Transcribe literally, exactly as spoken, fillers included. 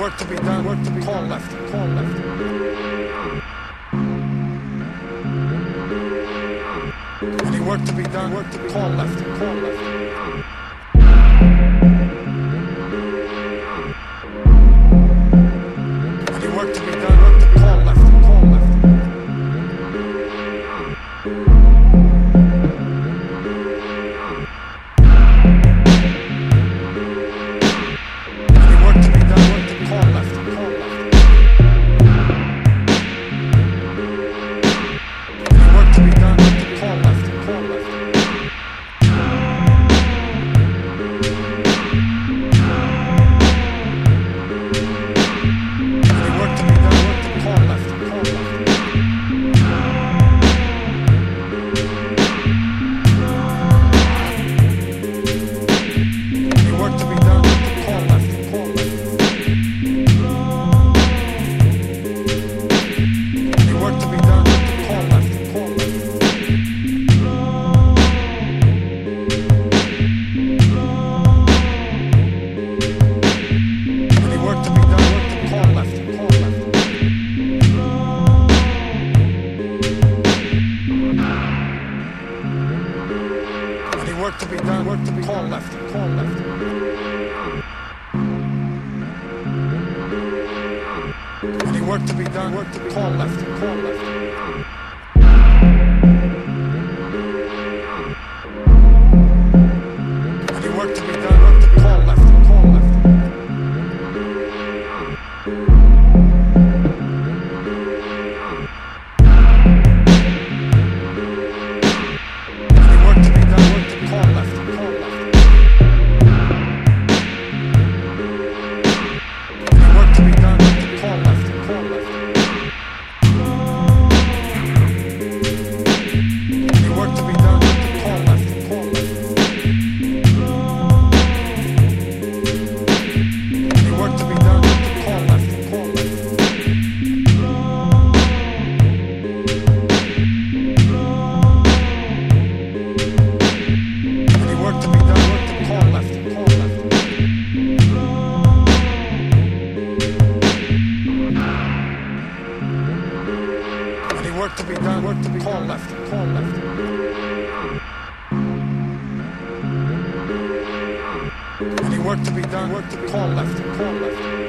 work to be done, work to be call left, call left. Any work to be done, work to be call left, call left. Any work to be done, work to be call left, call left. Any work to be done, work to be call left, call left. Any work to be done, work to be call left, call left. Work to be done, work to be call left, call left. Any work to be done, work to be call left, call left. Any work to be done, work to be call left, call left. Work to be done, work to be call left, call left. Any work to be done, work to be call left, call left.